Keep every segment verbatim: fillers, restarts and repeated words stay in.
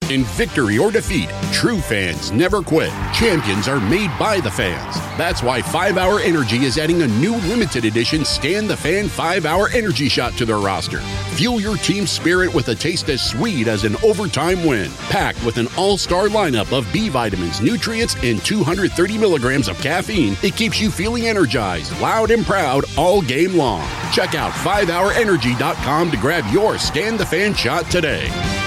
In victory or defeat, true fans never quit. Champions are made by the fans. That's why five hour Energy is adding a new limited edition Scan the Fan five hour Energy shot to their roster. Fuel your team's spirit with a taste as sweet as an overtime win. Packed with an all-star lineup of B vitamins, nutrients, and two hundred thirty milligrams of caffeine, it keeps you feeling energized, loud, and proud all game long. Check out five hour energy dot com to grab your Scan the Fan shot today.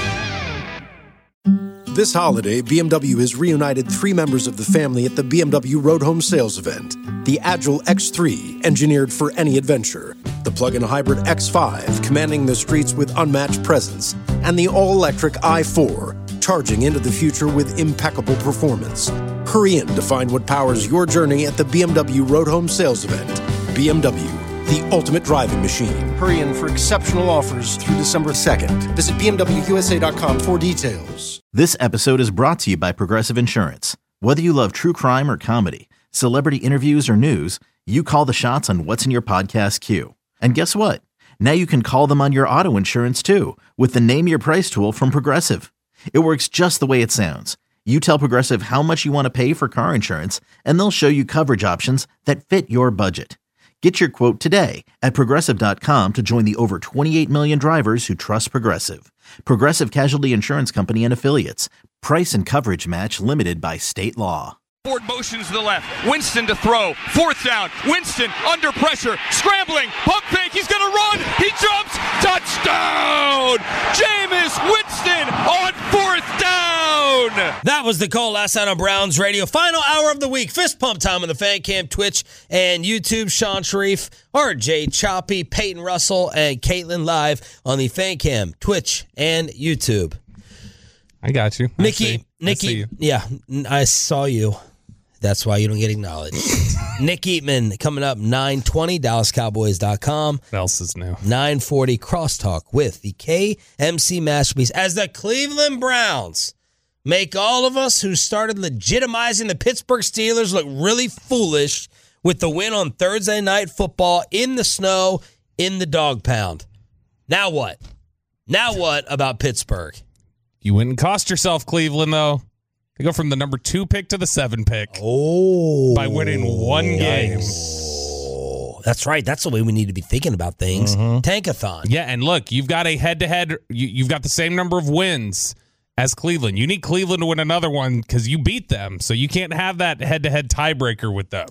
This holiday, B M W has reunited three members of the family at the B M W Road Home Sales Event. The Agile X three, engineered for any adventure. The plug-in hybrid X five, commanding the streets with unmatched presence. And the all-electric i four, charging into the future with impeccable performance. Hurry in to find what powers your journey at the B M W Road Home Sales Event. B M W, the ultimate driving machine. Hurry in for exceptional offers through December second. Visit B M W U S A dot com for details. This episode is brought to you by Progressive Insurance. Whether you love true crime or comedy, celebrity interviews or news, you call the shots on what's in your podcast queue. And guess what? Now you can call them on your auto insurance too with the Name Your Price tool from Progressive. It works just the way it sounds. You tell Progressive how much you want to pay for car insurance, and they'll show you coverage options that fit your budget. Get your quote today at Progressive dot com to join the over twenty-eight million drivers who trust Progressive. Progressive Casualty Insurance Company and Affiliates. Price and coverage match limited by state law. Ford motions to the left. Winston to throw. Fourth down. Winston under pressure. Scrambling. Pump fake. He's going to run. He jumps. Touchdown. Jameis Winston on fourth down. That was the call last night on Browns Radio. Final hour of the week. Fist pump time on the Fan Cam, Twitch, and YouTube. Sean Sharif, R J Choppy, Peyton Russell, and Caitlin live on the Fan Cam, Twitch, and YouTube. I got you. I Nikki, see. Nikki, I see you. yeah, I saw you. That's why you don't get acknowledged. Nick Eatman coming up nine twenty, Dallas Cowboys dot com. What else is new? nine forty Crosstalk with the K M C Masterpiece as the Cleveland Browns make all of us who started legitimizing the Pittsburgh Steelers look really foolish with the win on Thursday Night Football in the snow in the dog pound. Now what? Now what about Pittsburgh? You wouldn't cost yourself, Cleveland, though. They go from the number two pick to the seven pick. Oh. By winning one game. Oh, that's right. That's the way we need to be thinking about things. Mm-hmm. Tankathon. Yeah, and look, you've got a head-to-head. You, you've got the same number of wins as Cleveland. You need Cleveland to win another one because you beat them, so you can't have that head-to-head tiebreaker with them.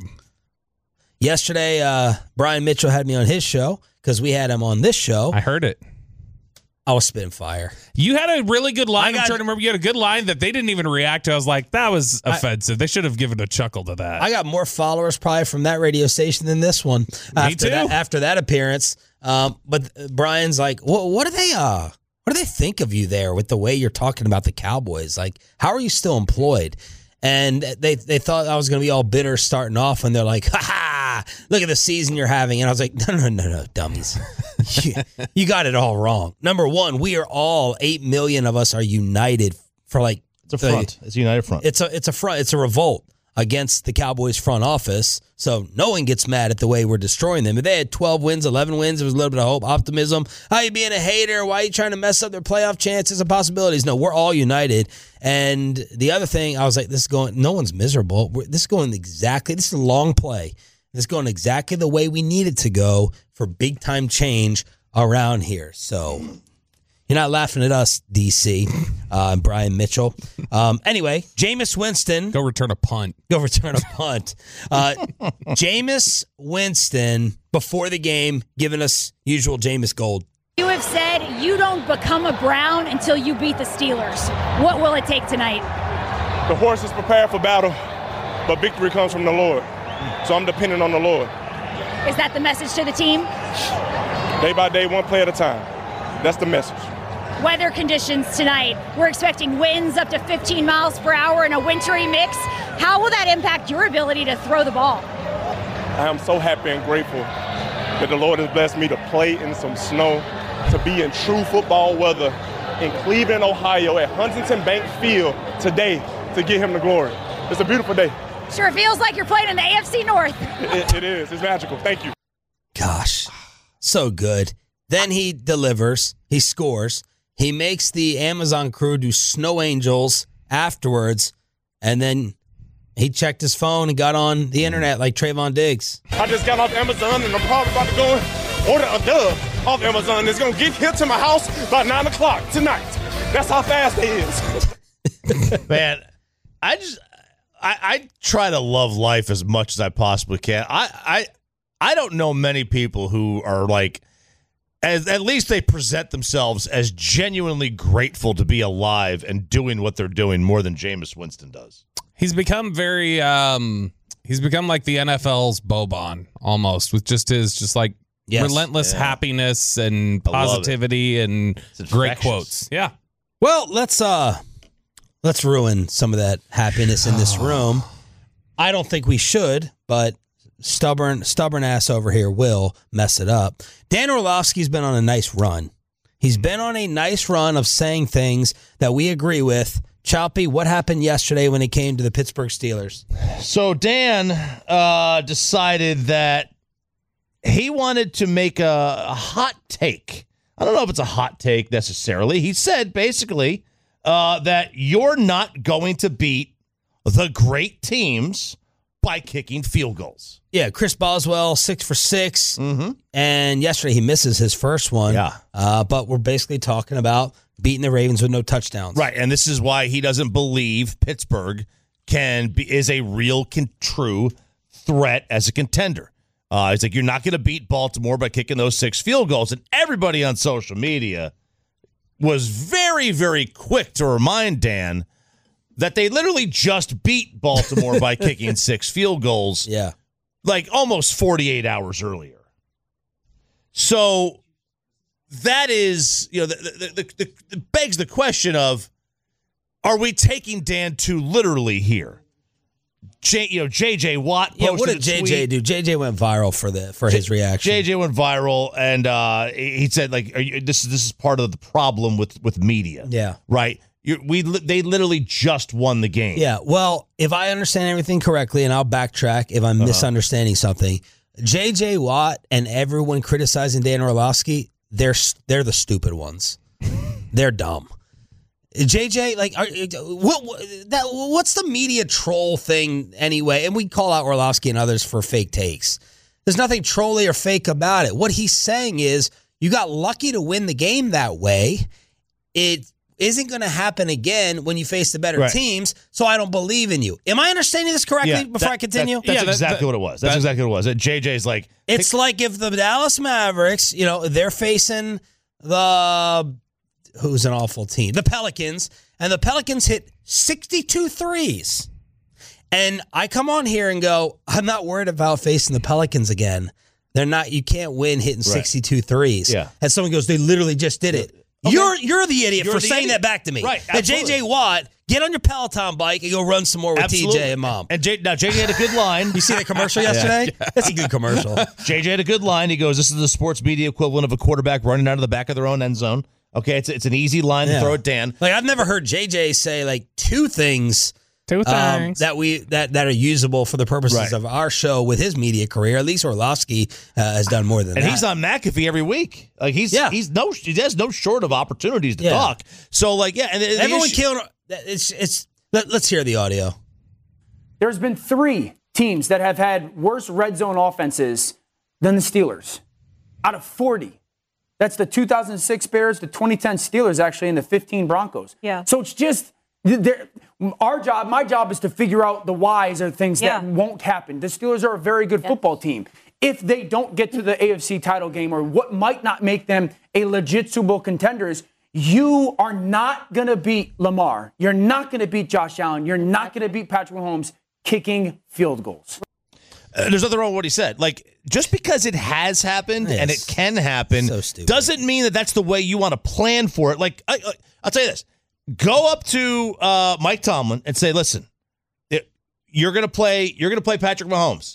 Yesterday, uh, Brian Mitchell had me on his show because we had him on this show. I heard it. I was spitting fire. You had a really good line. I got, I'm trying to remember. You had a good line that they didn't even react to. I was like, that was offensive. I, they should have given a chuckle to that. I got more followers probably from that radio station than this one. Me after too. That, after that appearance. Um, but Brian's like, what, what do they uh, what do they think of you there with the way you're talking about the Cowboys? Like, how are you still employed? And they they thought I was going to be all bitter starting off, and they're like, ha ha, look at the season you're having. And I was like, no, no, no, no, dummies. you, you got it all wrong. Number one, we are all, eight million of us are united for like. It's a front. The, it's a united front. It's a, it's a front. It's a revolt against the Cowboys front office. So no one gets mad at the way we're destroying them. If they had twelve wins, eleven wins, there was a little bit of hope, optimism. How you being a hater? Why are you trying to mess up their playoff chances and possibilities? No, we're all united. And the other thing, I was like, this is going, no one's miserable. We're, this is going exactly, this is a long play. This is going exactly the way we need it to go for big time change around here. So you're not laughing at us, D C, uh, and Brian Mitchell. Um, anyway, Jameis Winston. Go return a punt. Go return a punt. Uh, Jameis Winston, before the game, giving us usual Jameis gold. You have said you don't become a Brown until you beat the Steelers. What will it take tonight? The horse is prepared for battle, but victory comes from the Lord. So I'm dependent on the Lord. Is that the message to the team? Day by day, one play at a time. That's the message. Weather conditions tonight. We're expecting winds up to fifteen miles per hour in a wintry mix. How will that impact your ability to throw the ball? I am so happy and grateful that the Lord has blessed me to play in some snow, to be in true football weather in Cleveland, Ohio at Huntington Bank Field today to give him the glory. It's a beautiful day. Sure feels like you're playing in the A F C North. it, it is. It's magical. Thank you. Gosh, so good. Then he delivers. He scores. He makes the Amazon crew do snow angels afterwards, and then he checked his phone and got on the internet like Trayvon Diggs. I just got off Amazon, and I'm probably about to go and order a dub off Amazon. It's going to get here to my house by nine o'clock tonight. That's how fast it is. Man, I just I, I try to love life as much as I possibly can. I I I don't know many people who are like, as at least they present themselves as genuinely grateful to be alive and doing what they're doing more than Jameis Winston does. He's become very um he's become like the N F L's Boban almost, with just his just like Yes. relentless Yeah. happiness and I love positivity and It's great infectious. quotes. Yeah. Well, let's uh let's ruin some of that happiness in this room. I don't think we should, but stubborn stubborn ass over here will mess it up. Dan Orlovsky's been on a nice run. He's been on a nice run of saying things that we agree with. Choppy, what happened yesterday when it came to the Pittsburgh Steelers? So Dan uh, decided that he wanted to make a, a hot take. I don't know if it's a hot take necessarily. He said basically uh, that you're not going to beat the great teams by kicking field goals. Yeah, Chris Boswell, six for six. Mm-hmm. And yesterday he misses his first one. Yeah. Uh, but we're basically talking about beating the Ravens with no touchdowns. Right, and this is why he doesn't believe Pittsburgh can be is a real, can, true threat as a contender. Uh, he's like, you're not going to beat Baltimore by kicking those six field goals. And everybody on social media was very, very quick to remind Dan that they literally just beat Baltimore by kicking six field goals, Yeah. like almost forty-eight hours earlier. So that is, you know, the, the, the, the, the begs the question of, are we taking Dan too literally here? J, you know, J J Watt. Yeah, what posted did a J J tweet. do? J J went viral for the for his reaction. J J went viral, and uh, he said, "Like, are you, this is this is part of the problem with with media." Yeah. right. You, we li- they literally just won the game. Yeah, well, if I understand everything correctly, and I'll backtrack if I'm Uh-huh. misunderstanding something, J J Watt and everyone criticizing Dan Orlovsky, they're they're the stupid ones. They're dumb. J J, like, are, what, what that what's the media troll thing anyway? And we call out Orlovsky and others for fake takes. There's nothing trolly or fake about it. What he's saying is, you got lucky to win the game that way. It isn't going to happen again when you face the better Right. teams, so I don't believe in you. Am I understanding this correctly Yeah, before that- I continue? That, that's Yeah, that- exactly that- what it was. That's that- exactly what it was. That J J's like, It's like if the Dallas Mavericks, you know, they're facing the, who's an awful team, the Pelicans, and the Pelicans hit sixty-two threes. And I come on here and go, I'm not worried about facing the Pelicans again. They're not, you can't win hitting sixty-two threes. Yeah. And someone goes, they literally just did it. Okay. You're you're the idiot You're for the saying idiot. that back to me. Right, And J J absolutely. Watt, get on your Peloton bike and go run some more with absolutely. T J and Mom. And J, now J J had a good line. You see that commercial yesterday? That's a good commercial. J J had a good line. He goes, "This is the sports media equivalent of a quarterback running out of the back of their own end zone." Okay, it's it's an easy line Yeah. to throw at Dan. Like, I've never heard J J say like two things Two um, things. that we that, that are usable for the purposes Right. of our show with his media career. At least Orlovsky uh, has done more than And that. he's on McAfee every week. Like he's Yeah. he's no he has no short of opportunities to Yeah. talk. So like yeah, and the- the Everyone issue- killing. It's it's. Let, let's hear the audio. There's been three teams that have had worse red zone offenses than the Steelers out of forty. That's the two thousand six Bears, the twenty ten Steelers, actually, and the fifteen Broncos. Yeah. So it's just there- our job, my job is to figure out the whys or things Yeah. that won't happen. The Steelers are a very good football team. If they don't get to the A F C title game, or what might not make them a legit Super Bowl contenders, you are not going to beat Lamar. You're not going to beat Josh Allen. You're not going to beat Patrick Mahomes kicking field goals. Uh, there's nothing wrong with what he said. Like, just because it has happened Yes. and it can happen So stupid. doesn't mean that that's the way you want to plan for it. Like, I, I, I'll tell you this. Go up to uh, Mike Tomlin and say, listen, it, you're going to play you're going to play Patrick Mahomes,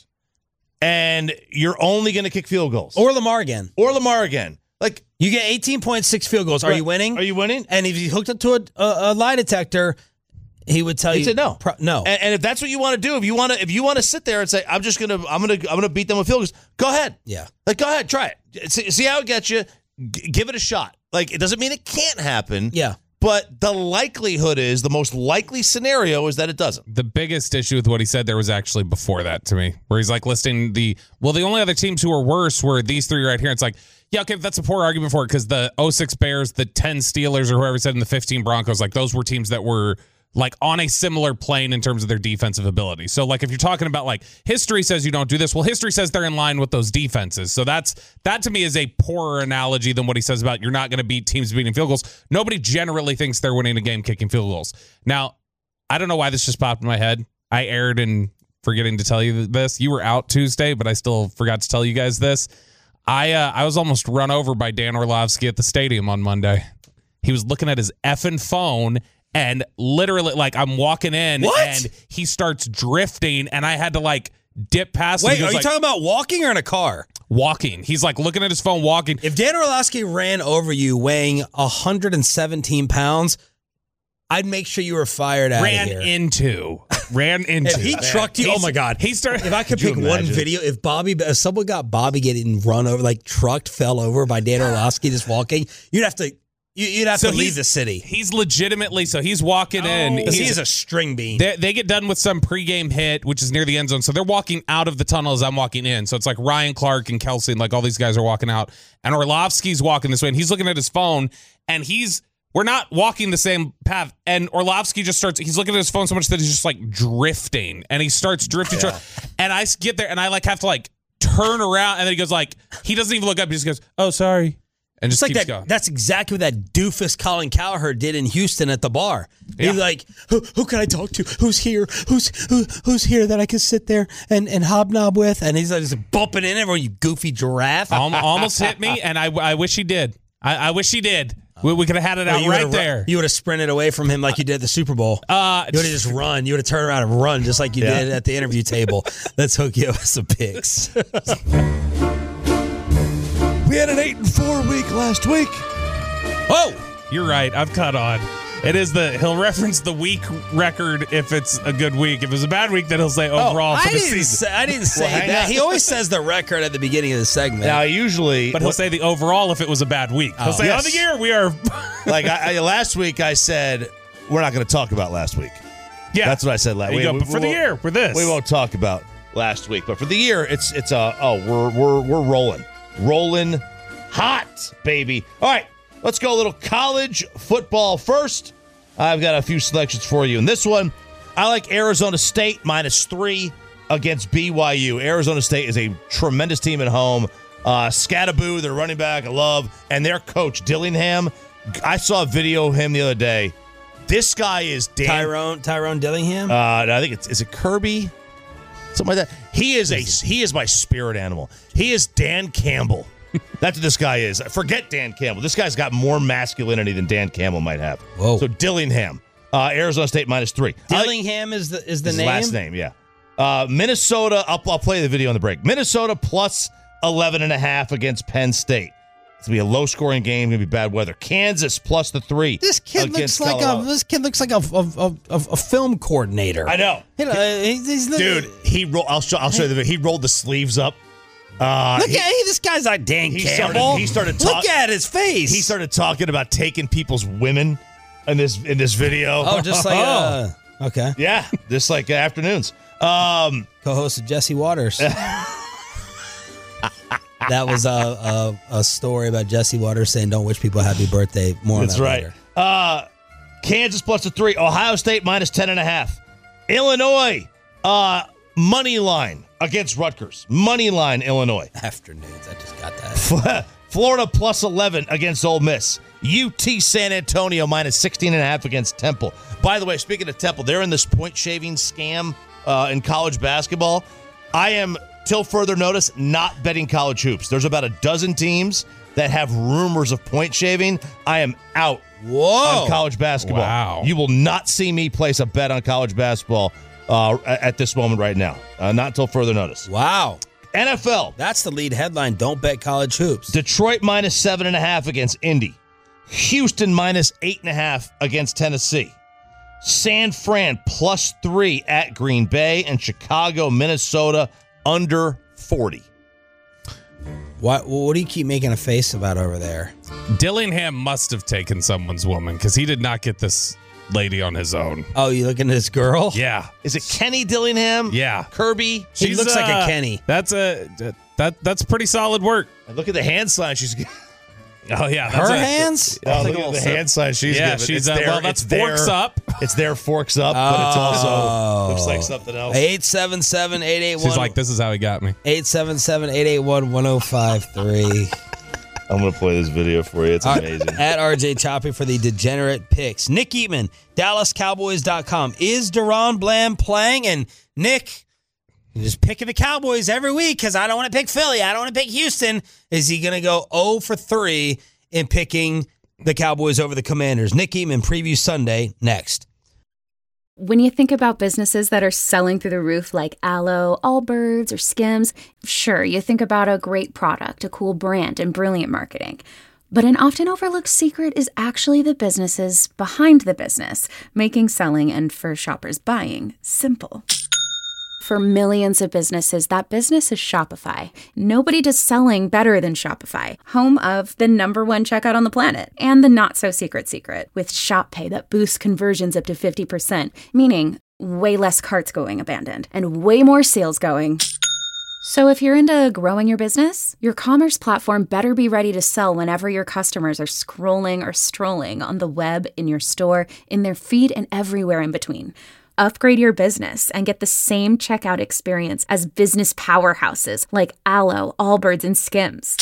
and you're only going to kick field goals. Or Lamar again. Or Lamar again. Like, You get eighteen point six field goals. Are you winning? Are you winning? And if you hooked up to a, a, a lie detector, he would tell He'd you say no. Pro, no. And, and if that's what you want to do, if you want to, if you want to sit there and say, "I'm just gonna, I'm gonna, I'm gonna beat them with field goals," go ahead. Yeah. Like, go ahead, try it. See, see how it gets you. G- give it a shot. Like, it doesn't mean it can't happen. Yeah. But the likelihood is, the most likely scenario is that it doesn't. The biggest issue with what he said there was actually before that to me, where he's like listing the, well, the only other teams who are worse were these three right here. It's like, yeah, okay, that's a poor argument for it because the oh six Bears, the ten Steelers, or whoever said in the fifteen Broncos, like those were teams that were like on a similar plane in terms of their defensive ability. So like if you're talking about like history says you don't do this, well, history says they're in line with those defenses. So that's that to me is a poorer analogy than what he says about you're not going to beat teams beating field goals. Nobody generally thinks they're winning a game kicking field goals. Now, I don't know why this just popped in my head. I erred in forgetting to tell you this. You were out Tuesday, but I still forgot to tell you guys this. I uh, I was almost run over by Dan Orlovsky at the stadium on Monday. He was looking at his effing phone. And literally, like, I'm walking in what? and he starts drifting, and I had to, like, dip past him. Wait, are you like, talking about walking or in a car? Walking. He's, like, looking at his phone, walking. If Dan Orlovsky ran over you weighing one hundred seventeen pounds, I'd make sure you were fired out ran of here. into. Ran into. If he Man. trucked you, He's, oh, my God. He started. If I could pick one video, if Bobby, if someone got Bobby getting run over, like trucked, fell over by Dan Orlovsky just walking, you'd have to... You'd have so to leave the city. He's legitimately, so he's walking oh, in. He's, he's a string bean. They, they get done with some pregame hit, which is near the end zone. So they're walking out of the tunnel as I'm walking in. So it's like Ryan Clark and Kelsey and like all these guys are walking out. And Orlovsky's walking this way and he's looking at his phone and he's, we're not walking the same path. And Orlovsky just starts, he's looking at his phone so much that he's just like drifting. And he starts drifting. Yeah. And I get there and I like have to like turn around and then he goes like, he doesn't even look up. He just goes, oh, sorry. And just, just like keeps that, going. That's exactly what that doofus Colin Cowherd did in Houston at the bar. Yeah. He's like, who, who can I talk to? Who's here? Who's who, who's here that I can sit there and, and hobnob with? And he's like just bumping in everyone, you goofy giraffe. Almost hit me, and I, I wish he did. I, I wish he did. We, we could have had it out right there. You would have sprinted away from him like you did at the Super Bowl. Uh, you would have just run. You would have turned around and run just like you yeah. did at the interview table. Let's hook you up with some picks. We had an eight and four week last week. Oh, you're right. I've caught on. It is the he'll reference the week record if it's a good week. If it's a bad week, then he'll say overall oh, for I the didn't season. Say, I didn't say well, that. He always says the record at the beginning of the segment. Now usually, but he'll what, say the overall if it was a bad week. He'll oh, say yes. on the year we are. like I, I, last week, I said we're not going to talk about last week. Yeah, that's what I said last week. Go, but for the year, for this, we won't talk about last week. But for the year, it's it's a uh, oh we're we're we're rolling, rolling. Hot, baby. All right, let's go a little college football first. I've got a few selections for you. In this one, I like Arizona State minus three against B Y U. Arizona State is a tremendous team at home. Uh, Scattaboo, their running back, I love. And their coach, Dillingham. I saw a video of him the other day. This guy is Dan. Tyrone, Tyrone Dillingham? Uh, I think it's, is it Kirby? Something like that. He is a he is my spirit animal. He is Dan Campbell. That's what this guy is. Forget Dan Campbell. This guy's got more masculinity than Dan Campbell might have. Whoa. So Dillingham, uh, Arizona State minus three. Dillingham like, is the is the his name? Last name, yeah. Uh, Minnesota, I'll, I'll play the video on the break. Minnesota plus eleven and a half against Penn State. It's going to be a low-scoring game. Going to be bad weather. Kansas plus the three. This kid looks like Colorado. a this kid looks like a a, a, a film coordinator. I know. You know he's, he's the, Dude, he roll. I'll show. I'll show you the video. He rolled the sleeves up. Uh, Look he, at hey, this guy's like Dan he Campbell. Started, he started talking. Look at his face. He started talking about taking people's women in this in this video. Oh, just like uh, okay, yeah, just like uh, afternoons. Um, Co-host of Jesse Waters. That was a, a a story about Jesse Waters saying, "Don't wish people happy birthday." More. That's on that right. Later. Uh, Kansas plus the three. Ohio State minus ten and a half. Illinois uh, money line against Rutgers. Money line Illinois. Afternoons. I just got that. Florida plus eleven against Ole Miss. U T San Antonio minus sixteen and a half against Temple. By the way, speaking of Temple, they're in this point shaving scam uh, in college basketball. I am, till further notice, not betting college hoops. There's about a dozen teams that have rumors of point shaving. I am out Whoa. on college basketball. Wow. You will not see me place a bet on college basketball uh, at this moment right now. Uh, not until further notice. Wow. N F L. That's the lead headline. Don't bet college hoops. Detroit minus seven and a half against Indy. Houston minus eight and a half against Tennessee. San Fran plus three at Green Bay, and Chicago, Minnesota under forty. What What do you keep making a face about over there? Dillingham must have taken someone's woman because he did not get this lady on his own. Oh, you looking at this girl? Yeah. Is it Kenny Dillingham? Yeah. Kirby? He looks like a Kenny. That's a that that's pretty solid work. And look at the hand sign she's giving. Oh yeah, Her that's a, hands? Oh, look at the hand sign she's Yeah, giving. she's It's uh, there- well. That's it's there- forks up. It's there, forks up, but it's also looks like something else. eight seven seven, eight eight one She's like, this is how he got me. eight seven seven, eight eight one, one oh five three. I'm going to play this video for you. It's amazing. At R J Choppy for the degenerate picks. Nick Eatman, Dallas Cowboys dot com. Is Deron Bland playing? And Nick, you're just picking the Cowboys every week because I don't want to pick Philly. I don't want to pick Houston. Is he going to go oh for three in picking the Cowboys over the Commanders? Nick Eatman, preview Sunday, next. When you think about businesses that are selling through the roof like Aloe, Allbirds, or Skims, sure, you think about a great product, a cool brand, and brilliant marketing. But an often overlooked secret is actually the businesses behind the business, making selling and, for shoppers, buying simple. For millions of businesses, that business is Shopify. Nobody does selling better than Shopify, home of the number one checkout on the planet and the not-so-secret secret with Shop Pay that boosts conversions up to fifty percent, meaning way less carts going abandoned and way more sales going. So if you're into growing your business, your commerce platform better be ready to sell whenever your customers are scrolling or strolling on the web, in your store, in their feed, and everywhere in between. Upgrade your business and get the same checkout experience as business powerhouses like Aloe, Allbirds, and Skims.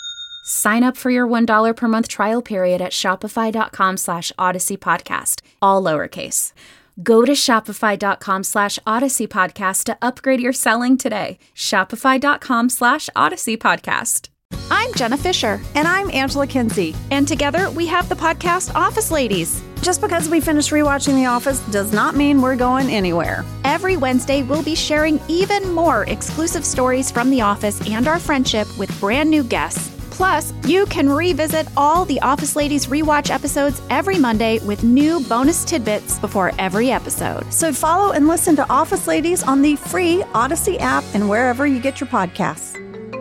Sign up for your one dollar per month trial period at shopify.com slash Odyssey Podcast, all lowercase. Go to shopify.com slash Odyssey Podcast to upgrade your selling today. Shopify.com slash Odyssey Podcast. I'm Jenna Fisher. And I'm Angela Kinsey. And together we have the podcast Office Ladies. Just because we finished rewatching The Office does not mean we're going anywhere. Every Wednesday, we'll be sharing even more exclusive stories from The Office and our friendship with brand new guests. Plus, you can revisit all the Office Ladies rewatch episodes every Monday with new bonus tidbits before every episode. So follow and listen to Office Ladies on the free Odyssey app and wherever you get your podcasts.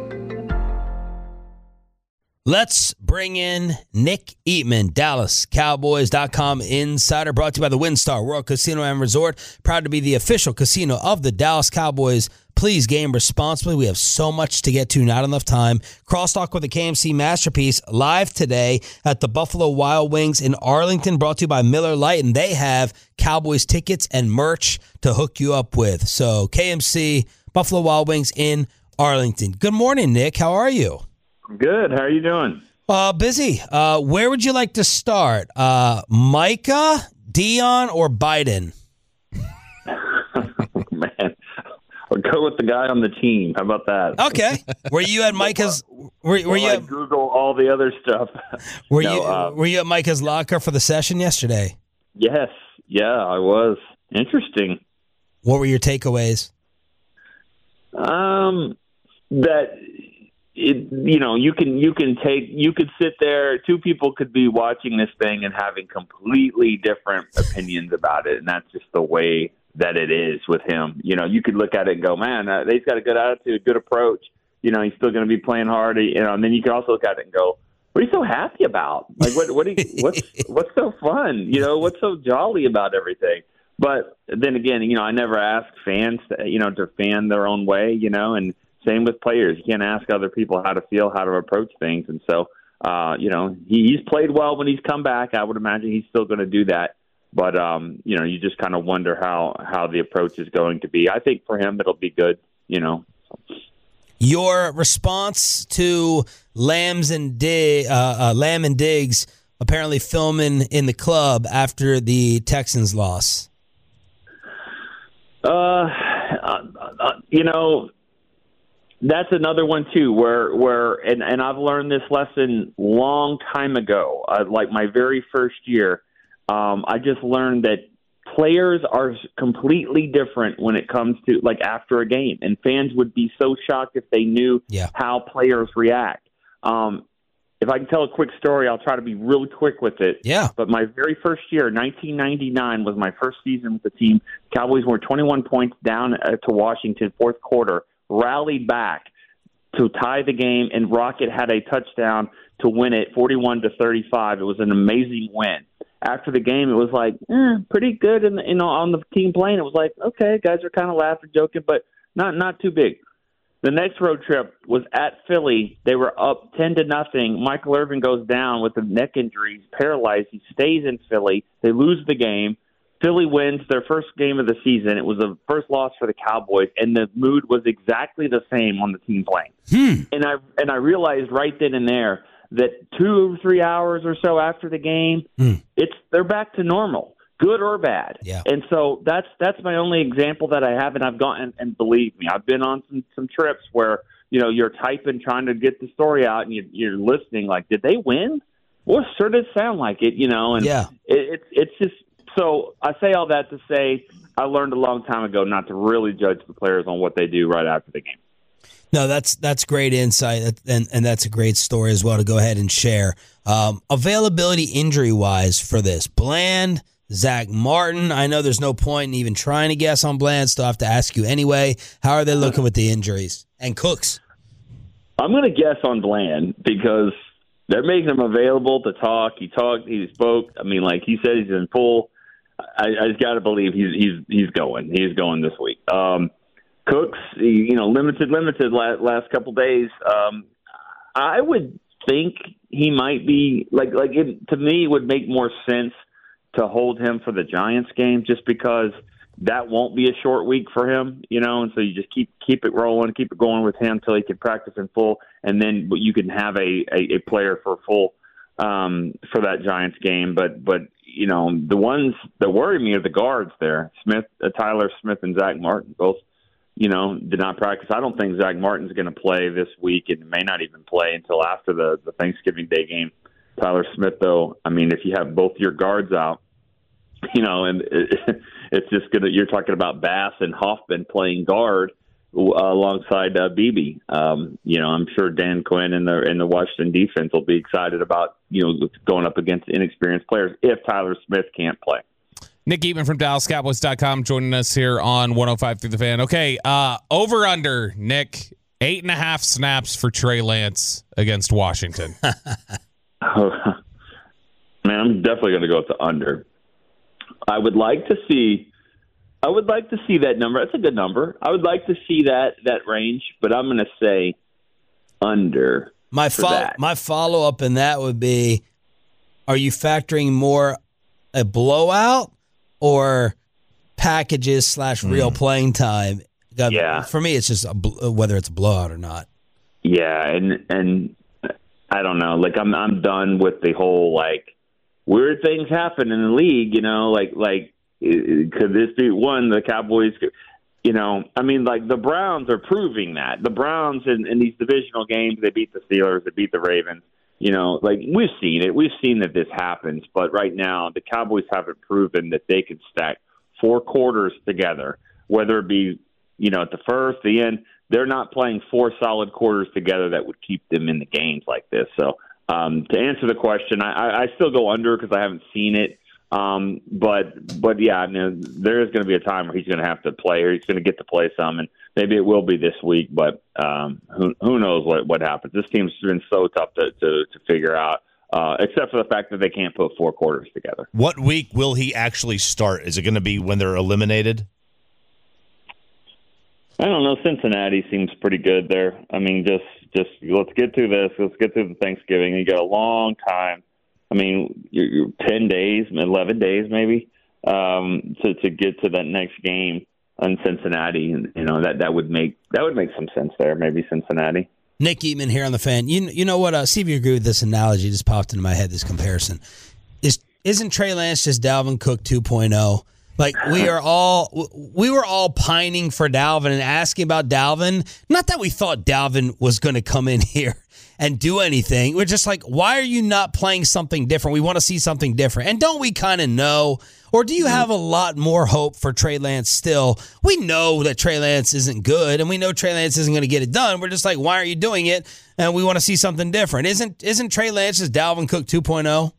Let's bring in Nick Eatman, Dallas Cowboys dot com insider, brought to you by the WinStar World Casino and Resort. Proud to be the official casino of the Dallas Cowboys. Please game responsibly. We have so much to get to, not enough time. Crosstalk with the K M C Masterpiece live today at the Buffalo Wild Wings in Arlington, brought to you by Miller Lite, and they have Cowboys tickets and merch to hook you up with. So K M C, Buffalo Wild Wings in Arlington. Good morning, Nick. How are you? Good. How are you doing? Uh, busy. Uh, where would you like to start? Uh, Micah, Dion, or Biden? Man, I'll go with the guy on the team. How about that? Okay. Were you at Micah's? Were, were you I at, Google all the other stuff? Were no, you uh, Were you at Micah's locker for the session yesterday? Yes. Yeah, I was. Interesting. What were your takeaways? Um, that. It, you know, you can you can take you could sit there. Two people could be watching this thing and having completely different opinions about it, and that's just the way that it is with him. You know, you could look at it and go, "Man, uh, he's got a good attitude, good approach." You know, he's still going to be playing hard. You know, and then you can also look at it and go, "What are you so happy about? Like, what what are you, what's what's so fun? You know, what's so jolly about everything?" But then again, you know, I never ask fans, to, you know, to fan their own way. You know, and same with players. You can't ask other people how to feel, how to approach things. And so, uh, you know, he, he's played well when he's come back. I would imagine he's still going to do that. But, um, you know, you just kind of wonder how, how the approach is going to be. I think for him, it'll be good, you know. Your response to Lambs and Dig, uh, uh, Lamb and Diggs apparently filming in the club after the Texans loss. Uh, uh, uh you know, that's another one too, where where and, and I've learned this lesson long time ago. Uh, like my very first year, um, I just learned that players are completely different when it comes to like after a game, and fans would be so shocked if they knew yeah. how players react. Um, if I can tell a quick story, I'll try to be really quick with it. Yeah. But my very first year, nineteen ninety-nine, was my first season with the team. Cowboys were twenty-one points down uh, to Washington, fourth quarter. Rallied back, to tie the game, and Rocket had a touchdown to win it forty-one to thirty-five. It was an amazing win. After the game, it was like, eh, pretty good in the, you know, on the team playing. It was like, okay, guys are kind of laughing, joking, but not not too big. The next road trip was at Philly. They were up ten to nothing. Michael Irvin goes down with a neck injury. He's paralyzed. He stays in Philly. They lose the game. Philly wins their first game of the season. It was a first loss for the Cowboys, and the mood was exactly the same on the team playing. Hmm. And I and I realized right then and there that two or three hours or so after the game, hmm. it's they're back to normal, good or bad. Yeah. And so that's that's my only example that I have, and I've gone and, and believe me, I've been on some some trips where you know you're typing, trying to get the story out, and you, you're listening. Like, did they win? Well, sure did sound like it, you know. And yeah, it, it's it's just. So I say all that to say I learned a long time ago not to really judge the players on what they do right after the game. No, that's that's great insight, and and that's a great story as well to go ahead and share. Um, availability injury-wise for this, Bland, Zach Martin. I know there's no point in even trying to guess on Bland, still have to ask you anyway. How are they looking with the injuries? And Cooks? I'm going to guess on Bland because they're making him available to talk. He talked, he spoke. I mean, like he said, he's in full. I, I just got to believe he's he's he's going. He's going this week. Um, Cooks, you know, limited, limited last, last couple days. Um, I would think he might be like like it, to me it would make more sense to hold him for the Giants game just because that won't be a short week for him, you know. And so you just keep keep it rolling, keep it going with him till he can practice in full, and then you can have a a, a player for full um, for that Giants game. But but. You know, the ones that worry me are the guards there. Smith, uh, Tyler Smith and Zach Martin both, you know, did not practice. I don't think Zach Martin's going to play this week and may not even play until after the, the Thanksgiving Day game. Tyler Smith, though, I mean, if you have both your guards out, you know, and it, it's just going to – you're talking about Bass and Hoffman playing guard uh, alongside uh, Beebe. Um, you know, I'm sure Dan Quinn and the and the Washington defense will be excited about, you know, going up against inexperienced players if Tyler Smith can't play. Nick Eatman from Dallas Cowboys dot com joining us here on one oh five through the Fan. Okay, uh, over under, Nick, eight and a half snaps for Trey Lance against Washington. Oh, man, I'm definitely going to go with the under. I would like to see I would like to see that number. That's a good number. I would like to see that that range, but I'm going to say under. My follow, my follow up in that would be: are you factoring more a blowout or packages slash real mm. playing time? Yeah. For me, it's just a, whether it's a blowout or not. Yeah, and and I don't know. Like I'm I'm done with the whole like weird things happen in the league. You know, like like could this be one the Cowboys? You know, I mean, like the Browns are proving that. The Browns in, in these divisional games, they beat the Steelers, they beat the Ravens. You know, like we've seen it. We've seen that this happens. But right now, the Cowboys haven't proven that they can stack four quarters together, whether it be, you know, at the first, the end. They're not playing four solid quarters together that would keep them in the games like this. So um, to answer the question, I, I still go under because I haven't seen it. Um, but, but yeah, I mean, there is going to be a time where he's going to have to play or he's going to get to play some, and maybe it will be this week, but, um, who, who knows what, what happens. This team's been so tough to, to, to figure out, uh, except for the fact that they can't put four quarters together. What week will he actually start? Is it going to be when they're eliminated? I don't know. Cincinnati seems pretty good there. I mean, just, just let's get through this. Let's get through the Thanksgiving. You got a long time. I mean, you're, you're ten days, eleven days maybe, um, to, to get to that next game in Cincinnati. And, you know, that, that would make that would make some sense there, maybe Cincinnati. Nick Eatman here on the Fan. You you know what? Uh, see if you agree with this analogy. Just popped into my head, this comparison. Is, isn't Trey Lance just Dalvin Cook two point oh? Like, we are all, we were all pining for Dalvin and asking about Dalvin. Not that we thought Dalvin was going to come in here and do anything. We're just like, why are you not playing something different? We want to see something different. And don't we kind of know, or do you have a lot more hope for Trey Lance still? We know that Trey Lance isn't good, and we know Trey Lance isn't going to get it done. We're just like, why aren't you doing it? And we want to see something different. Isn't isn't Trey Lance just Dalvin Cook two point oh?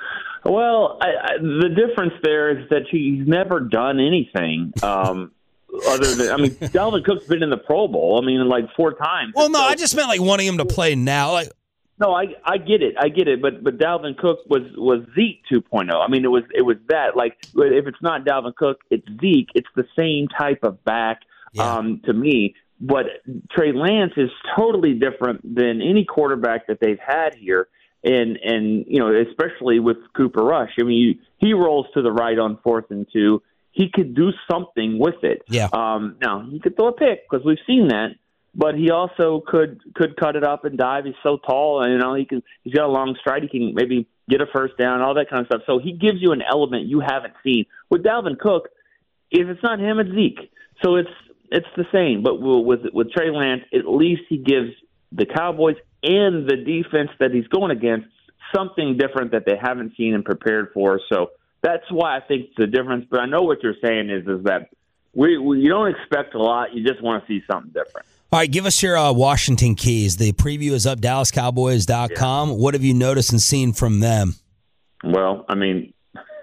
Well, I, I, the difference there is that he's never done anything um, other than, I mean, Dalvin Cook's been in the Pro Bowl. I mean, like four times. Well, no, so, I just meant like wanting him to play now. Like, no, I I get it, I get it. But but Dalvin Cook was was Zeke two point oh. I mean, it was it was that. Like, if it's not Dalvin Cook, it's Zeke. It's the same type of back yeah. um, to me. But Trey Lance is totally different than any quarterback that they've had here. And, and you know, especially with Cooper Rush. I mean, you, he rolls to the right on fourth and two. He could do something with it. Yeah. Um, now, he could throw a pick because we've seen that. But he also could could cut it up and dive. He's so tall, and you know he can. He's got a long stride. He can maybe get a first down, all that kind of stuff. So he gives you an element you haven't seen with Dalvin Cook. If it's not him, it's Zeke. So it's it's the same. But with with Trey Lance, at least he gives the Cowboys and the defense that he's going against something different that they haven't seen and prepared for. So that's why I think the difference. But I know what you're saying is is that we, we you don't expect a lot. You just want to see something different. All right, give us your uh, Washington keys. The preview is up, Dallas Cowboys dot com. Yeah. What have you noticed and seen from them? Well, I mean,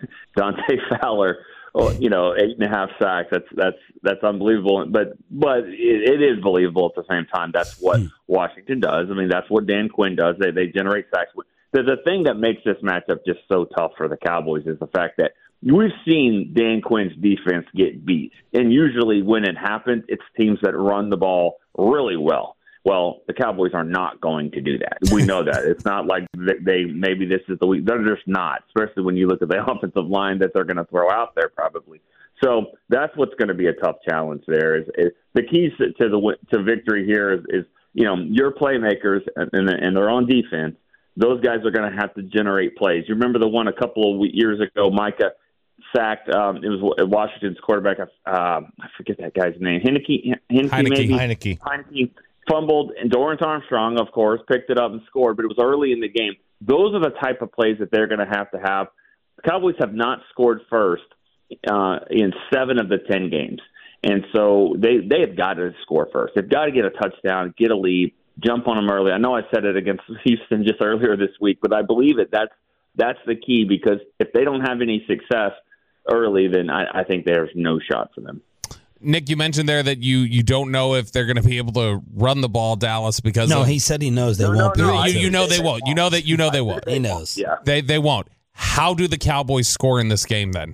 Dante Fowler, oh, you know, eight and a half sacks. That's that's that's unbelievable. But but it, it is believable at the same time. That's what Washington does. I mean, that's what Dan Quinn does. They they generate sacks. The, the thing that makes this matchup just so tough for the Cowboys is the fact that we've seen Dan Quinn's defense get beat. And usually when it happens, it's teams that run the ball really well. Well, the Cowboys are not going to do that. We know that. It's not like they maybe this is the week. They're just not, especially when you look at the offensive line that they're going to throw out there probably. So that's what's going to be a tough challenge there. Is, is the keys to the to victory here is, is you know, your playmakers and, and they're on defense. Those guys are going to have to generate plays. You remember the one a couple of years ago, Micah sacked. Um, it was Washington's quarterback. Uh, I forget that guy's name. Heineke, Heineke, Heineke. maybe. Heineke. Heineke fumbled, and Dorrance Armstrong, of course, picked it up and scored. But it was early in the game. Those are the type of plays that they're going to have to have. The Cowboys have not scored first uh, in seven of the ten games, and so they they have got to score first. They've got to get a touchdown, get a lead, jump on them early. I know I said it against Houston just earlier this week, but I believe it. That's that's the key, because if they don't have any success early, then I, I think there's no shot for them. Nick, you mentioned there that you you don't know if they're going to be able to run the ball, Dallas, because no, of, he said he knows they no, won't. No, no, you, you know they won't. You know that you know they won't. He knows. Yeah, they they won't. How do the Cowboys score in this game then?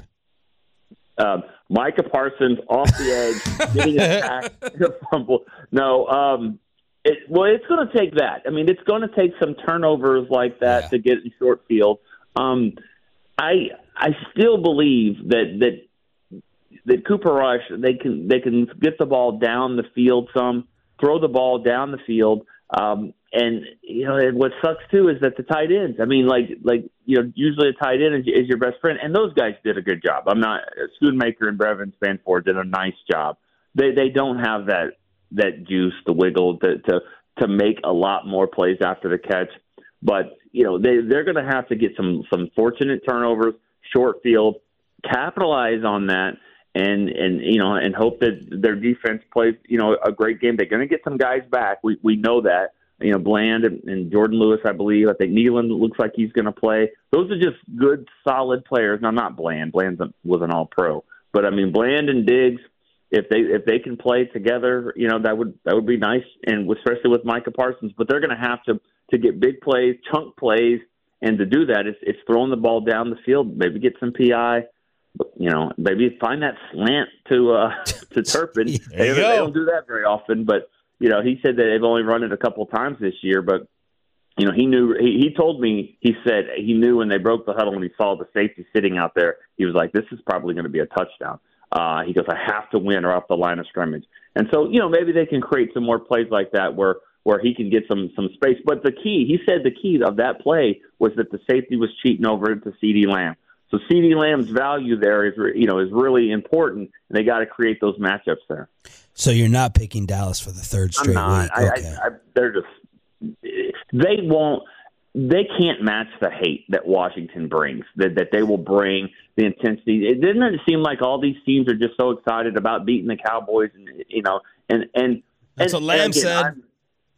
Um, Micah Parsons off the edge, getting a sack, a fumble. No, um, it, well, it's going to take that. I mean, it's going to take some turnovers like that yeah. to get in short field. Um, I I still believe that that. That Cooper Rush, they can they can get the ball down the field some, throw the ball down the field, um, and you know and what sucks too is that the tight ends. I mean, like like you know, usually a tight end is, is your best friend, and those guys did a good job. I'm not Schoonmaker and Brevin Spanford did a nice job. They they don't have that that juice, the wiggle to to to make a lot more plays after the catch, but you know they they're going to have to get some some fortunate turnovers, short field, capitalize on that. And, and you know, and hope that their defense plays, you know, a great game. They're going to get some guys back. We we know that. You know, Bland and, and Jordan Lewis, I believe. I think Nealon looks like he's going to play. Those are just good, solid players. Now, not Bland. Bland was an all-pro. But, I mean, Bland and Diggs, if they if they can play together, you know, that would that would be nice, and especially with Micah Parsons. But they're going to have to to get big plays, chunk plays, and to do that, it's, it's throwing the ball down the field, maybe get some P I. You know, maybe find that slant to uh, to Turpin. they, they don't do that very often, but you know, he said that they've only run it a couple times this year. But you know, he knew. He, he told me. He said he knew when they broke the huddle and he saw the safety sitting out there. He was like, "This is probably going to be a touchdown." Uh, he goes, "I have to win or off the line of scrimmage." And so, you know, maybe they can create some more plays like that where where he can get some some space. But the key, he said, the key of that play was that the safety was cheating over into CeeDee Lamb. So CeeDee Lamb's value there is, you know, is really important, and they got to create those matchups there. So you're not picking Dallas for the third straight I'm not. week. I, okay. I, I, they're just they won't. They can't match the hate that Washington brings. That that they will bring the intensity. It doesn't it seem like all these teams are just so excited about beating the Cowboys, and you know, and and that's and, what Lamb again, said. I'm,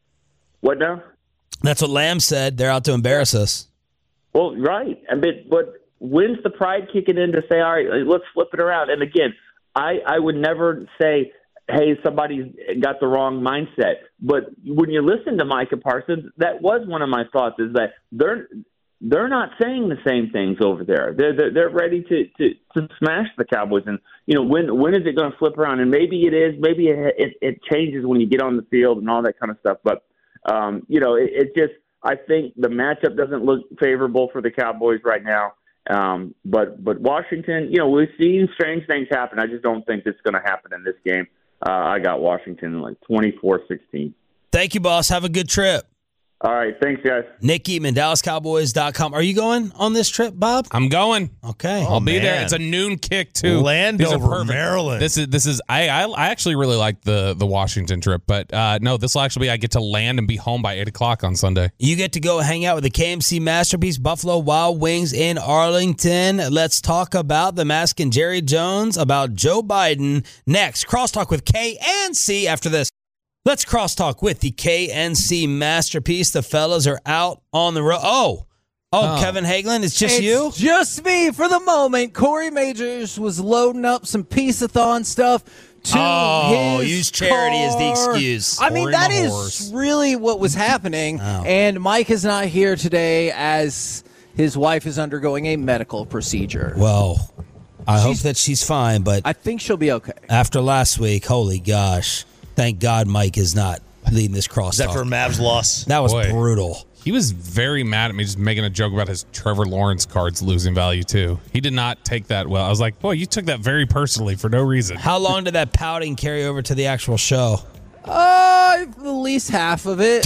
what now? That's what Lamb said. They're out to embarrass us. Well, right, but but. When's the pride kicking in to say, all right, let's flip it around? And again, I, I would never say, hey, somebody's got the wrong mindset. But when you listen to Micah Parsons, that was one of my thoughts, is that they're they're not saying the same things over there. They're they're, they're ready to, to, to smash the Cowboys. And, you know, when when is it going to flip around? And maybe it is. Maybe it, it, it changes when you get on the field and all that kind of stuff. But, um, you know, it, it just – I think the matchup doesn't look favorable for the Cowboys right now. Um, but but Washington, you know, we've seen strange things happen. I just don't think it's going to happen in this game. Uh, I got Washington like twenty-four sixteen. Thank you, boss. Have a good trip. All right. Thanks, guys. Nick Eatman, Dallas Cowboys dot com. Are you going on this trip, Bob? I'm going. Okay. I'll be man. there. It's a noon kick, too. Landover, Maryland. This is, this is I, I I actually really like the, the Washington trip, but uh, no, this will actually be, I get to land and be home by eight o'clock on Sunday. You get to go hang out with the K M C Masterpiece Buffalo Wild Wings in Arlington. Let's talk about the Mask and Jerry Jones, about Joe Biden. Next, Crosstalk with K and C after this. Let's crosstalk with the K N C Masterpiece. The fellas are out on the road. Oh, oh, oh. Kevin Hagelin, it's just it's you? Just me for the moment. Corey Majors was loading up some Peace-a-thon stuff to oh, his use charity car. as the excuse. I mean, Pouring that the is horse. really what was happening. Oh. And Mike is not here today as his wife is undergoing a medical procedure. Well, I she's, hope that she's fine, but I think she'll be okay. After last week, holy gosh. Thank God Mike is not leading this crosstalk. Is that for Mavs loss? That was Boy. brutal. He was very mad at me, just making a joke about his Trevor Lawrence cards losing value, too. He did not take that well. I was like, boy, you took that very personally for no reason. How long did that pouting carry over to the actual show? Uh, at least half of it.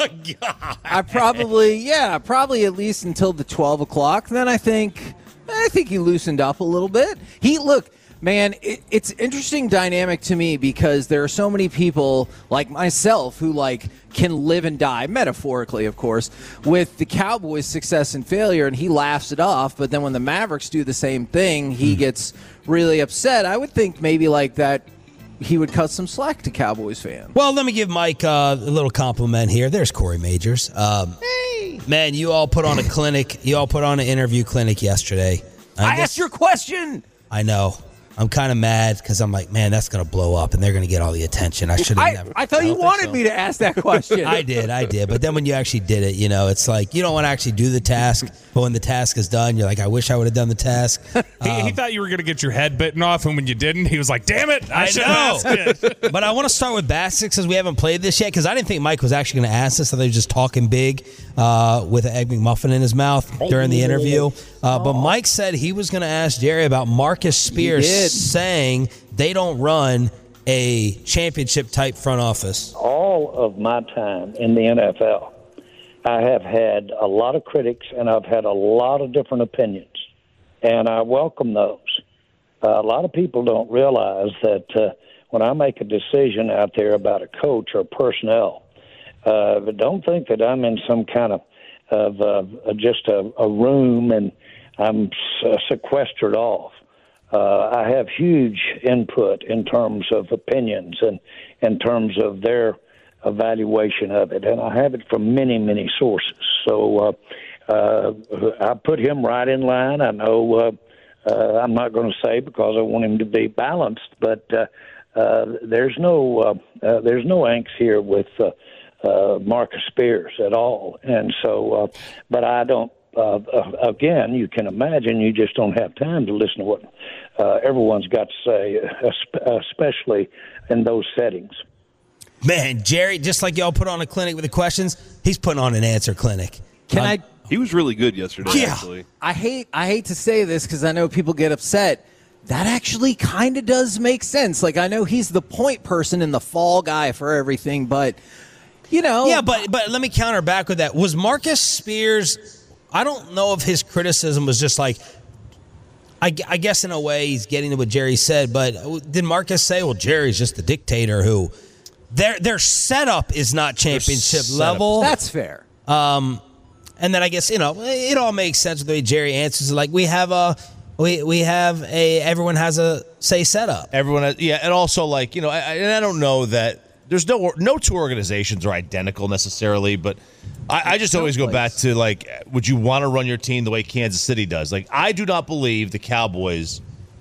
God. I probably, yeah, probably at least until the twelve o'clock. Then I think, I think he loosened up a little bit. He, look... Man, it, it's interesting dynamic to me because there are so many people like myself who like can live and die, metaphorically, of course, with the Cowboys' success and failure, and he laughs it off. But then when the Mavericks do the same thing, he gets really upset. I would think maybe like that he would cut some slack to Cowboys fans. Well, let me give Mike uh, a little compliment here. There's Corey Majors. Um, hey, man, you all put on a clinic. You all put on an interview clinic yesterday. I, I asked your question. I know. I'm kind of mad because I'm like, man, that's going to blow up and they're going to get all the attention. I should have I, never. I thought I you wanted so. me to ask that question. I did, I did. But then when you actually did it, you know, it's like you don't want to actually do the task. But when the task is done, you're like, I wish I would have done the task. he, um, he thought you were going to get your head bitten off, and when you didn't, he was like, damn it, I, I should know. have asked it. But I want to start with Bastick because we haven't played this yet because I didn't think Mike was actually going to ask this. I thought he was just talking big uh, with an Egg McMuffin in his mouth during the interview. Uh, but Mike said he was going to ask Jerry about Marcus Spears saying they don't run a championship-type front office. All of my time in the N F L, I have had a lot of critics, and I've had a lot of different opinions, and I welcome those. Uh, a lot of people don't realize that uh, when I make a decision out there about a coach or personnel, uh, but don't think that I'm in some kind of, of uh, just a, a room and I'm sequestered off. Uh, I have huge input in terms of opinions and in terms of their evaluation of it, and I have it from many, many sources. So uh, uh, I put him right in line. I know uh, uh, I'm not going to say because I want him to be balanced, but uh, uh, there's no uh, uh, there's no angst here with uh, uh, Marcus Spears at all. And so, uh, but I don't. Uh, again, you can imagine you just don't have time to listen to what uh, everyone's got to say, especially in those settings. Man, Jerry, just like y'all put on a clinic with the questions, he's putting on an answer clinic. Can um, I? He was really good yesterday, Yeah. actually. I hate I hate to say this because I know people get upset. That actually kind of does make sense. Like, I know he's the point person and the fall guy for everything, but, you know. Yeah, but but let me counter back with that. Was Marcus Spears, I don't know if his criticism was just like, I, I guess in a way he's getting to what Jerry said, but did Marcus say, well, Jerry's just the dictator who, their their setup is not championship level. That's fair. Um, and then I guess, you know, it all makes sense with the way Jerry answers. Like, we have a, we we have a, everyone has a say setup. Everyone, has, yeah, and also like, you know, I, and I don't know that there's no no two organizations are identical necessarily, but I, I just always go back to like, would you want to run your team the way Kansas City does? Like, I do not believe the Cowboys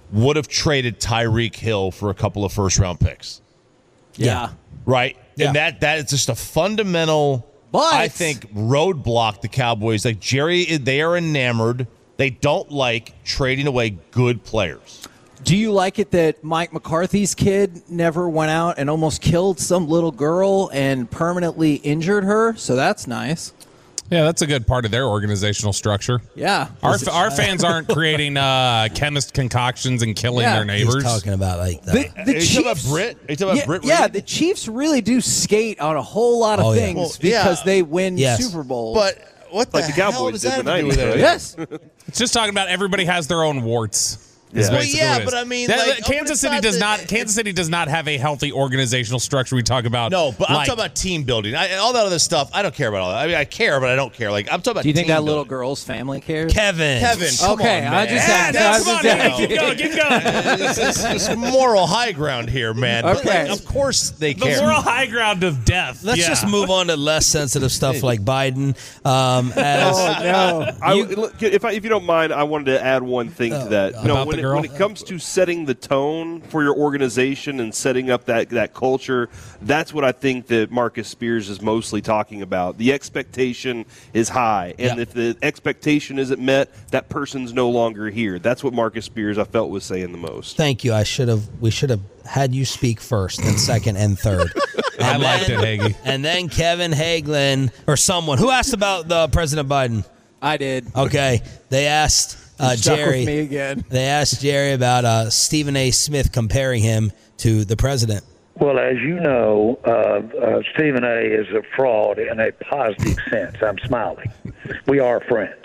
would have traded Tyreek Hill for a couple of first-round picks. Yeah. Right? Yeah. And that that is just a fundamental, But- I think, roadblock the Cowboys. Like, Jerry, they are enamored. They don't like trading away good players. Do you like it that Mike McCarthy's kid never went out and almost killed some little girl and permanently injured her? So that's nice. Yeah, that's a good part of their organizational structure. Yeah. Our our fans aren't creating uh, chemist concoctions and killing Yeah. their neighbors. He's talking about like the, The, the Are you Chiefs, talking about Brit? Are you talking about yeah, Brit yeah, Reed? the Chiefs really do skate on a whole lot of Oh, yeah. things Well, yeah. because they win Yes. Super Bowls. But what the, Like the hell Cowboys does did that in the have to do with nineties, it? right? yes. It's just talking about everybody has their own warts. is Well, basically yeah, what it is. but I mean, That- like, that- oh, but Kansas it's City not does the- not. Kansas City does not have a healthy organizational structure. We talk about No, but I'm like- talking about team building. I, all that other stuff, I don't care about all that. I mean, I care, but I don't care. Like, I'm talking about Do you think team that little building. girl's family cares? Kevin. Kevin, come Okay, on, I man. just Yeah, had- that's I was fun. just Yeah, asking. keep going. Keep going. It's, it's, it's moral high ground here, man. But, Okay. like, of course they The care. moral high ground of death. Let's Yeah. just move on to less sensitive stuff like Biden. Um, as Oh, no. I, look, if I, if you don't mind, I wanted to add one thing to that. You know, About when the it, girl? when it comes to setting the tone for your organization and setting up that that culture, that's what I think that Marcus Spears is mostly talking about. The expectation is high, and Yeah. if the expectation isn't met, that person's no longer here. That's what Marcus Spears, I felt, was saying the most. Thank you. I should have. We should have had you speak first, then second, and third. I And liked it, then- Hagee. And then Kevin Hagelin or someone who asked about the President Biden. I did. Okay, they asked uh, Stuck Jerry. with me again. They asked Jerry about uh, Stephen A. Smith comparing him to the president. Well, as you know, uh, uh, Stephen A. is a fraud in a positive sense. I'm smiling. We are friends.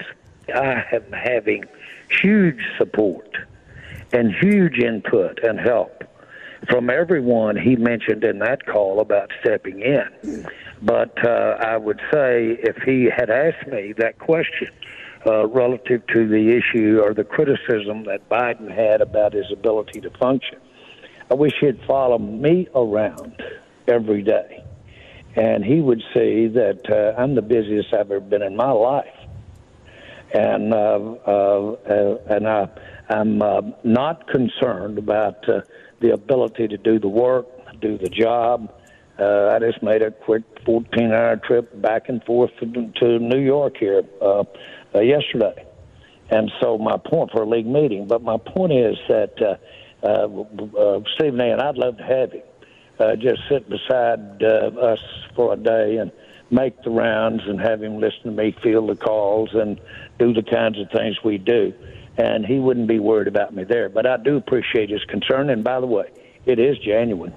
I am having huge support and huge input and help from everyone he mentioned in that call about stepping in. But uh, I would say if he had asked me that question uh, relative to the issue or the criticism that Biden had about his ability to function, I wish he'd follow me around every day, and he would see that uh, I'm the busiest I've ever been in my life, and uh, uh, uh, and I, I'm uh, not concerned about uh, the ability to do the work, do the job. Uh, I just made a quick fourteen-hour trip back and forth to, to New York here uh, uh, yesterday, and so my point for a league meeting. But my point is that. Uh, Uh, uh, Stephen A., and I'd love to have him uh, just sit beside uh, us for a day and make the rounds and have him listen to me field the calls and do the kinds of things we do. And he wouldn't be worried about me there. But I do appreciate his concern. And by the way, it is genuine.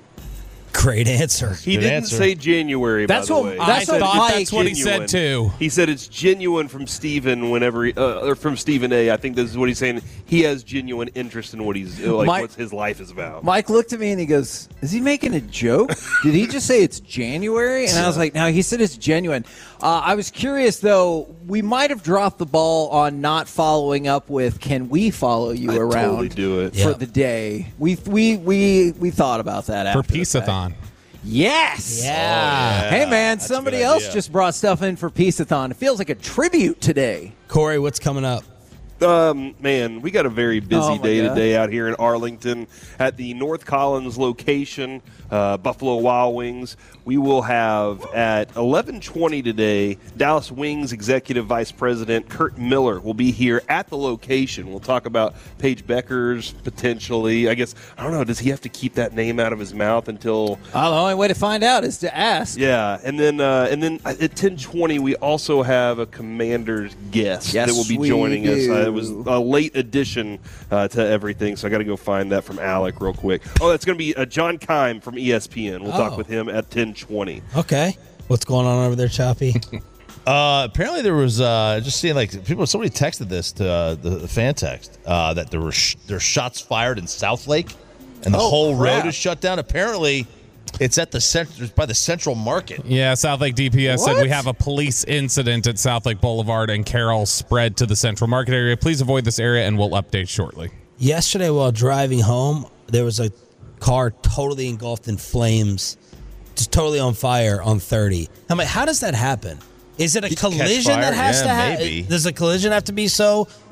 Great answer. He didn't answer. say January. That's by the what- way. that's He said what it's Mike- That's what he said, too. He said it's genuine from Stephen whenever, he, uh, or from Stephen A. I think this is what he's saying. He has genuine interest in what he's like, Mike- what his life is about. Mike looked at me and he goes, "Is he making a joke? Did he just say it's January?" And I was like, "No, he said it's genuine." Uh, I was curious, though. We might have dropped the ball on not following up with, "Can we follow you I'd around totally do it. for Yeah. the day?" We we we we thought about that For after the fact. Peace-a-thon. Yes. Yeah. Hey man, That's a somebody good else idea. just brought stuff in for Peace-a-thon. It feels like a tribute today. Corey, what's coming up? Um, man, we got a very busy Oh, my day God. today out here in Arlington at the North Collins location, uh, Buffalo Wild Wings. We will have at eleven twenty today, Dallas Wings Executive Vice President Kurt Miller will be here at the location. We'll talk about Paige Beckers potentially. I guess, I don't know, does he have to keep that name out of his mouth until... Oh, the only way to find out is to ask. Yeah, and then uh, and then at ten twenty we also have a Commander's guest Yes, that will be we joining us. Uh, do. it was a late addition uh, to everything, so I got to go find that from Alec real quick. Oh, that's going to be uh, John Keim from E S P N. We'll Oh. talk with him at ten twenty. Okay. What's going on over there, Choppy? Uh, apparently there was uh, just seeing like people. Somebody texted this to uh, the, the fan text uh, that there were sh- there shots fired in South Lake, and the Oh, whole crap. road is shut down. Apparently, it's at the center by the Central Market. Yeah, South Lake D P S said What? we have a police incident at South Lake Boulevard and Carroll spread to the Central Market area. Please avoid this area, and we'll update shortly. Yesterday, while driving home, there was a car totally engulfed in flames, just totally on fire on thirty. I'm like, how does that happen? Is it a Did it catch collision that fire? has Yeah, to happen? maybe. Does a collision have to be so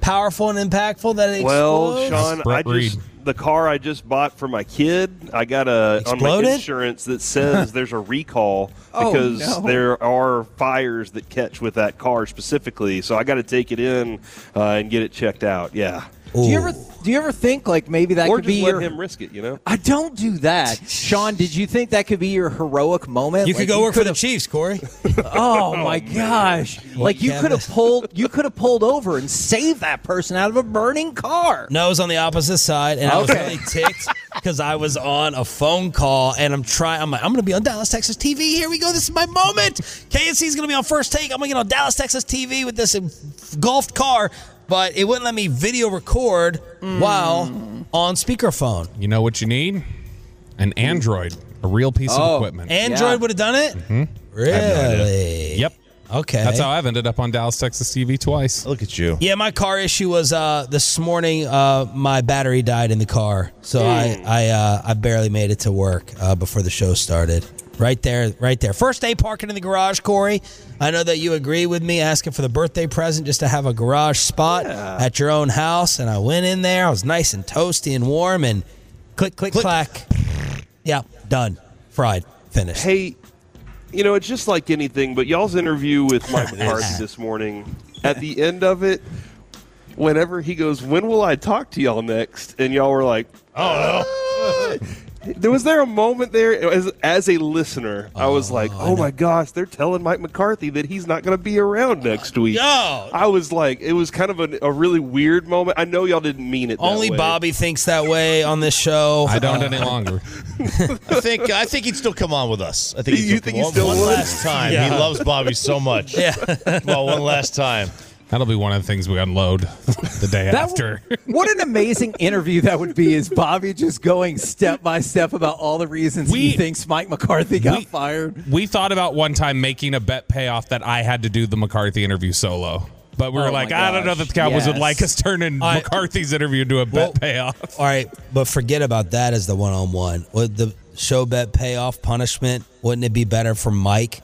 powerful and impactful that it Well, explodes? Sean, I just the car I just bought for my kid, I got a on my Exploded? insurance that says there's a recall Oh, because no. there are fires that catch with that car specifically. So I got to take it in uh, and get it checked out. Yeah. Do you ever do you ever think like maybe that or could just be let your him risk it? You know. I don't do that. Sean, did you think that could be your heroic moment? You Like, could go work for the could've- Chiefs, Corey. Oh my gosh! Like you could have pulled, you could have pulled over and saved that person out of a burning car. No, I was on the opposite side, and I was Okay. really ticked because I was on a phone call, and I'm trying. I'm like, I'm going to be on Dallas, Texas T V. Here we go. This is my moment. K N C is going to be on First Take. I'm going to get on Dallas, Texas T V with this engulfed car, but it wouldn't let me video record while on speakerphone. You know what you need? An Android, a real piece Oh, of equipment. Android would have done it? Mm-hmm. Really? Yep. Okay. That's how I've ended up on Dallas, Texas T V twice. Look at you. Yeah, my car issue was uh, this morning. Uh, my battery died in the car, so I I uh, I barely made it to work uh, before the show started. Right there, right there. First day parking in the garage, Corey. I know that you agree with me, asking for the birthday present just to have a garage spot at your own house. And I went in there. I was nice and toasty and warm, and click, click, clack. Yeah, done, fried, finished. Hey, you know, it's just like anything, but y'all's interview with Mike McCarthy this morning, at the end of it, whenever he goes, when will I talk to y'all next? And y'all were like, oh, no. There was there a moment there as, as a listener, I was like, oh, my gosh, they're telling Mike McCarthy that he's not going to be around next week. No. I was like, it was kind of a, a really weird moment. I know y'all didn't mean it that Only way. Bobby thinks that way on this show. I don't any longer. I think I think he'd still come on with us. I think he'd You still think come he on still one would? last time. Yeah. He loves Bobby so much. Yeah. Well, one last time. That'll be one of the things we unload the day That after. What an amazing interview that would be! Is Bobby just going step by step about all the reasons We- he thinks Mike McCarthy got we- fired? We thought about one time making a bet payoff that I had to do the McCarthy interview solo. But we were Oh, like, my I don't know gosh. that the Cowboys would Yes. like us turning I- McCarthy's interview into a bet Well- payoff. All right, but forget about that as the one-on-one. Would the show bet payoff punishment, wouldn't it be better for Mike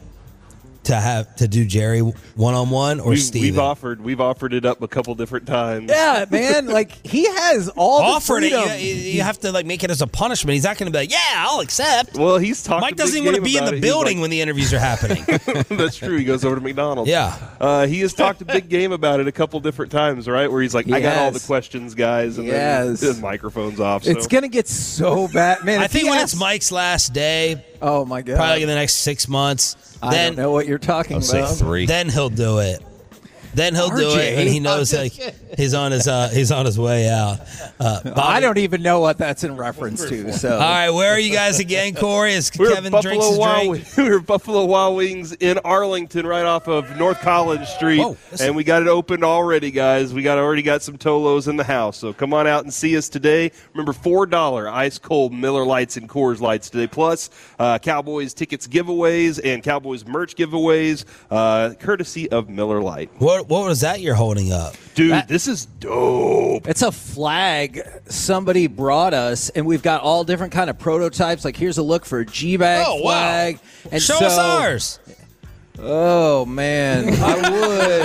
to have to do Jerry one-on-one or We've, Steven? we've offered we've offered it up a couple different times. Yeah, man. Like he has all the Offered it. freedom. You, you have to like make it as a punishment. He's not going to be like, yeah, I'll accept. Well, he's talked. Mike a doesn't big even want to game be in about the it. He's building like- when the interviews are happening. That's true. He goes over to McDonald's. Yeah. Uh, he has talked a big game about it a couple different times, right? Where he's like, I got all the Yes. questions, guys, and Yes. then his microphone's off. So. It's gonna get so bad, man. I if he think when asks- it's Mike's last day, oh my god, probably in the next six months, I then don't know what you're talking I'll say about. three. then he'll do it. Then he'll do R J. it, and he knows like he's on his uh, he's on his way out. Uh, I Bobby- don't even know what that's in reference to. So All right, where are you guys again, Corey? As We're Kevin at drinks Buffalo his Wild drink. Wings. We're at Buffalo Wild Wings in Arlington, right off of North College Street, Whoa, listen. and we got it opened already, guys. We got already got some Tolos in the house, so come on out and see us today. Remember, four dollar ice cold Miller Lights and Coors Lights today, plus uh, Cowboys tickets giveaways and Cowboys merch giveaways, uh, courtesy of Miller Lite. What what was that you're holding up? Dude, That- this is dope. it's a flag somebody brought us, and we've got all different kind of prototypes. Like here's a look for a G-bag Oh, wow. flag. And Show so, us ours. Oh man, I would.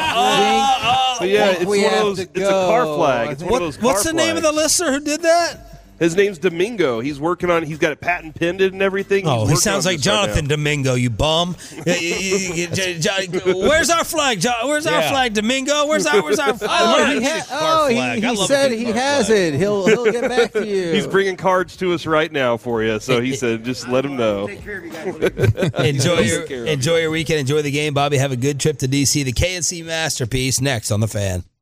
I So yeah, think it's we one of have those. to It's a car go. flag. I It's think- one of those. What, what's car the name of the flags. listener who did that? His name's Domingo. He's working on. He's got it patent pended and everything. He's Oh, he working sounds on like this right Jonathan now. Domingo, you bum. You- you- you- you- Jo- Where's our flag? Jo- Where's our Yeah. flag, Domingo? Where's our Where's our Oh, flag? he, Good ha- car oh, he, flag. I he love a said good he car has flag. it. He'll he'll get back to you. He's bringing cards to us right now for you. So he said, just let him know. Enjoy Take your care of enjoy your weekend. Enjoy the game, Bobby. Have a good trip to D C. The K N C masterpiece next on the Fan.